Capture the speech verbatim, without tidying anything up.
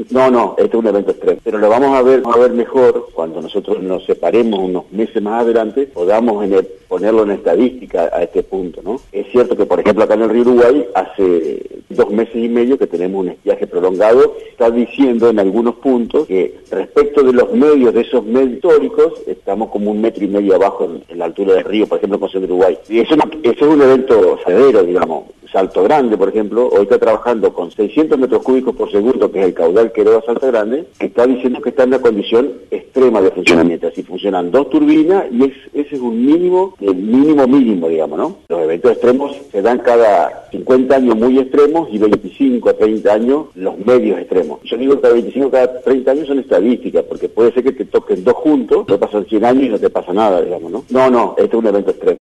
No, no, este es un evento extremo, pero lo vamos a ver, vamos a ver mejor cuando nosotros nos separemos unos meses más adelante, podamos en el, ponerlo en estadística a este punto, ¿no? Es cierto que, por ejemplo, acá en el río Uruguay, hace dos meses y medio que tenemos un estiaje prolongado, está diciendo en algunos puntos que respecto de los medios, de esos medios históricos, estamos como un metro y medio abajo en, en la altura del río, por ejemplo, en Concepción de Uruguay. Y eso, no, eso es un evento severo, digamos. Salto Grande, por ejemplo, hoy está trabajando con seiscientos metros cúbicos por segundo, que es el caudal que eleva Salto Grande, que está diciendo que está en una condición extrema de funcionamiento. Así funcionan dos turbinas y es, ese es un mínimo, el mínimo mínimo, digamos, ¿no? Los eventos extremos se dan cada cincuenta años muy extremos y veinticinco a treinta años los medios extremos. Yo digo que cada veinticinco, cada treinta años son estadísticas, porque puede ser que te toquen dos juntos, te pasan cien años y no te pasa nada, digamos, ¿no? No, no, este es un evento extremo.